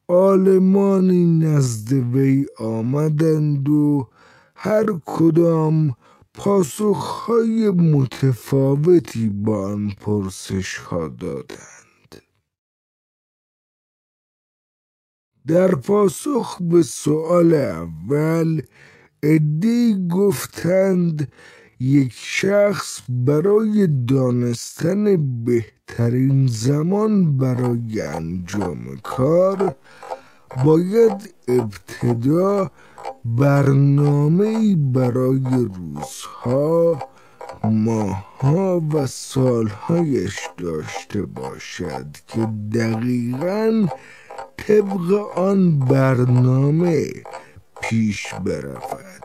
عالمانی نزد وی آمدند و هر کدام پاسخهای متفاوتی با آن پرسشها دادند. در پاسخ به سؤال اول عده‌ای گفتند یک شخص برای دانستن بهترین زمان برای انجام کار باید ابتدا برنامه‌ای برای روزها، ماهها و سالهایش داشته باشد که دقیقاً طبق آن برنامه پیش برود.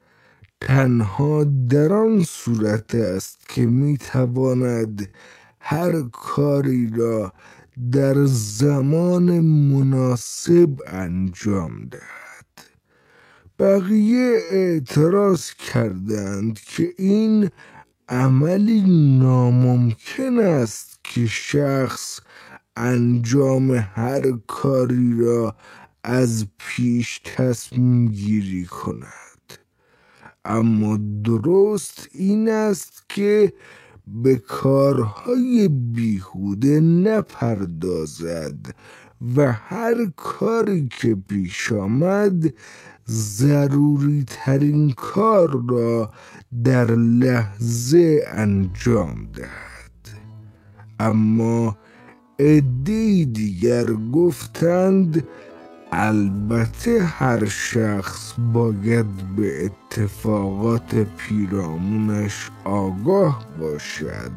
تنها در آن صورت است که میتواند هر کاری را در زمان مناسب انجام دهد. بقیه اعتراض کردند که این عملی ناممکن است که شخص انجام هر کاری را از پیش تصمیم گیری کند. اما درست این است که به کارهای بیهوده نپردازد و هر کاری که پیش آمد ضروری ترین کار را در لحظه انجام دهد. اما عده‌ای دیگر گفتند البته هر شخص باید به اتفاقات پیرامونش آگاه باشد،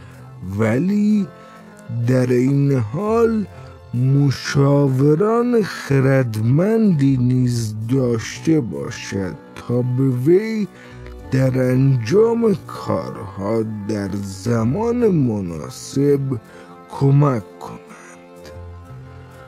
ولی در این حال مشاوران خردمندی نیز داشته باشد تا به وی در انجام کارها در زمان مناسب کمک کند.